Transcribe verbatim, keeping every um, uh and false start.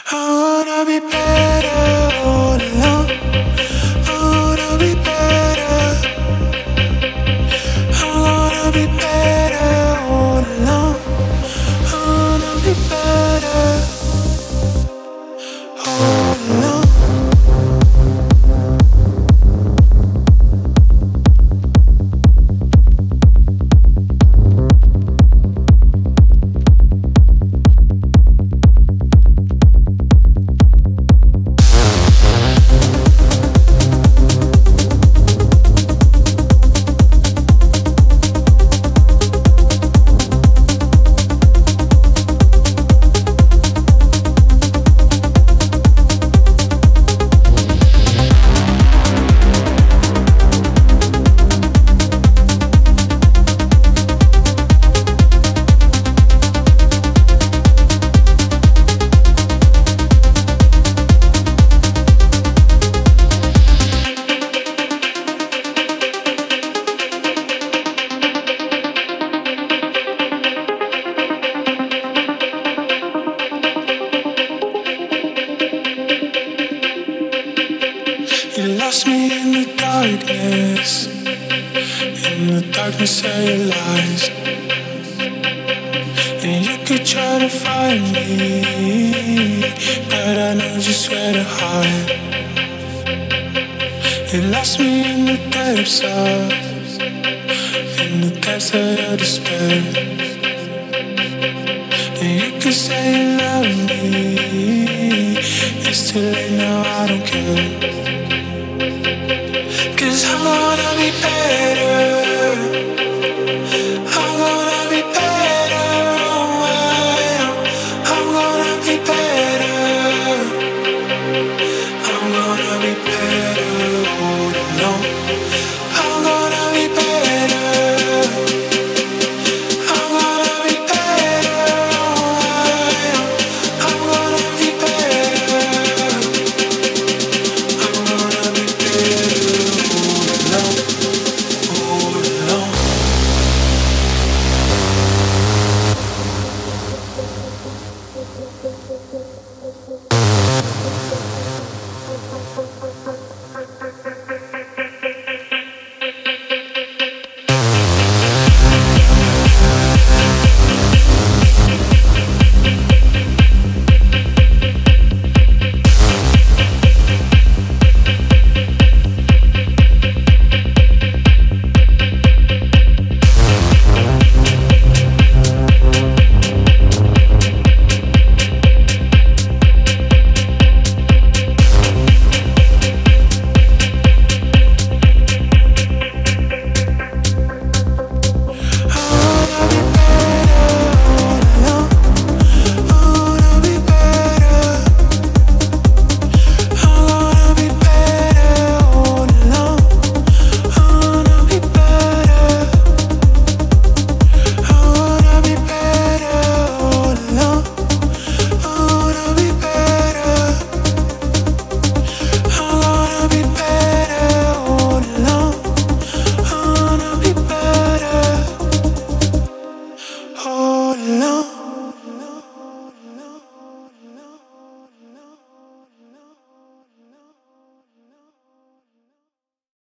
I wanna be better all alone. I wanna be better. I wanna be better all alone. I wanna be better all alone. You lost me in the darkness, in the darkness of your lies. And you could try to find me, but I know just where to hide. You lost me in the depths of, in the depths of your despair. And you could say you love me, it's too late now, I don't care.